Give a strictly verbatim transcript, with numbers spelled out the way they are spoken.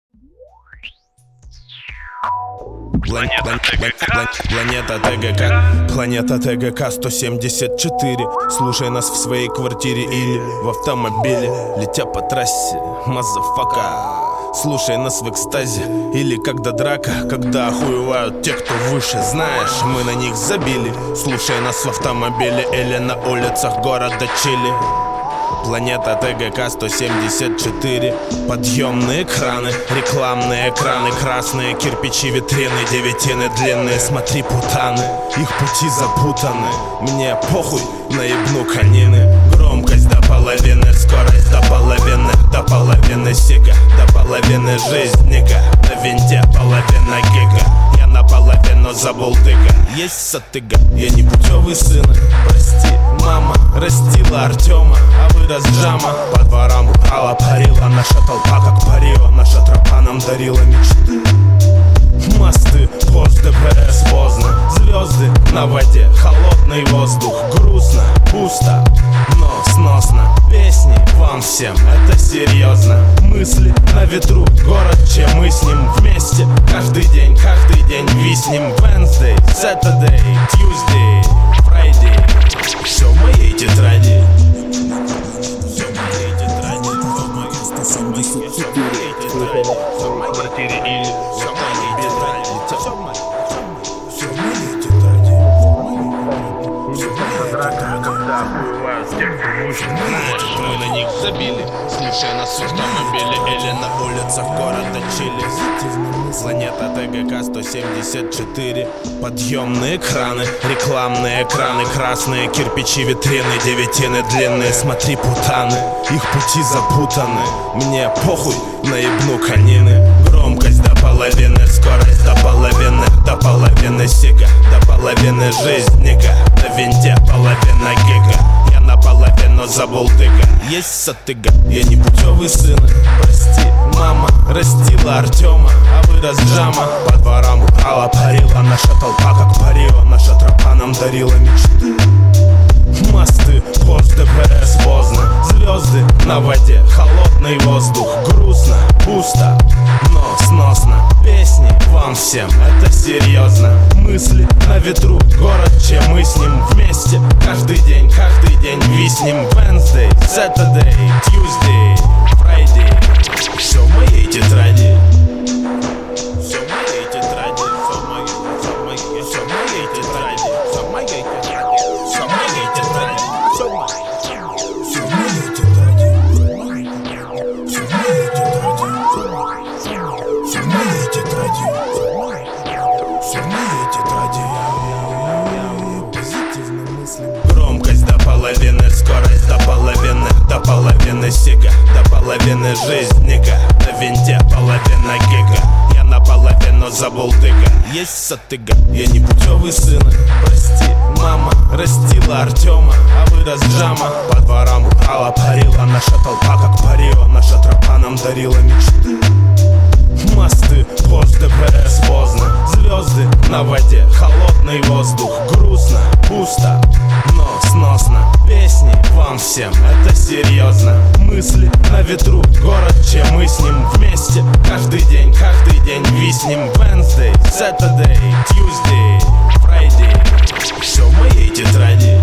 Планета ТГК, планета ТГК, планета ТГК сто семьдесят четыре. Слушай нас в своей квартире или в автомобиле, летя по трассе, мазафака. Слушай нас в экстазе или когда драка, когда охуевают те, кто выше. Знаешь, мы на них забили. Слушай нас в автомобиле или на улицах города Чили. Планета ТГК сто семьдесят четыре. Подъемные краны, рекламные экраны, красные кирпичи, витрины, девятины длинные. Смотри, путаны, их пути запутаны. Мне похуй, наебну конины. Громкость до половины, скорость до половины, до половины сига, до половины жизника. На винте половина гига, я наполовину забулдыга. Есть сатыга, я не путевый сын. Прости, мама растила Артема, а вырос Джама. По дворам упала, парила наша толпа, как парио. Наша тропа нам дарила мечты. Мосты, пост, ДПС, поздно. Звезды на воде, холодный воздух. Грустно, пусто, но сносно. Песни вам всем, это серьезно. Мысли на ветру, город, чем мы с ним вместе. Каждый день, каждый день виснем. Wednesday, Saturday, Tuesday, Friday. Все в моей тетради. Все в моей тетради. Все в моей тетради. Все в моей тетради. Все в моей квартире или все в моей тетради. Все в моей тетради. Все в моей тетради. Когда охуевают те, кто выше. Знаешь, мы на них забили. Слушай нас в автомобиле или на улицах города Чили. Планета ТГК сто семьдесят четыре. Подъемные краны, рекламные экраны, красные кирпичи, витрины, девятины длинные. Смотри, путаны, их пути запутаны. Мне похуй, наебну конины. Громкость до половины, скорость до половины, до половины сига, до половины жизника. На винте половина гига, я наполовину забулдыга. Есть сатыга, я не путевый сын. Прости, мама растила Артема, а вырос Джама. По дворам упала, парила наша толпа, как парио. Наша тропа нам дарила мечты. Мосты, пост, ДПС, поздно. Звезды на воде, холодный воздух. Грустно, пусто, но сносно. Песни вам всем, это серьезно. Мысли на ветру, город, чем мы с ним вместе. Каждый день, каждый день виснем. Wednesday, Saturday, Tuesday, Friday. Все в моей тетради. Все в моей тетради. Все в моей, все в моей, все в моей тетради. Все в моей тетради. Все в моей тетради. Все в моей, все в моей тетради. Все в моей тетради. Все в моей тетради. Все в моей тетради. Позитивно мыслим. Громкость до половины, скорость до половины, до половины сига, до половины жизника. На винте половина гига, я наполовину забулдыга. Есть сатыга, я не путевый сын. Прости, мама растила Артема, а вырос Джама. По дворам упала, парила наша толпа, как парио. Наша тропа нам дарила мечты. Мосты, пост, ДПС, поздно. Звезды на воде, холодный воздух. Грустно, пусто, но сносно. Песни вам всем, это серьезно. Мысли на ветру, город, чем мы с ним вместе. Каждый день, каждый день виснем. Wednesday, Saturday, Tuesday, Friday. Все в моей тетради.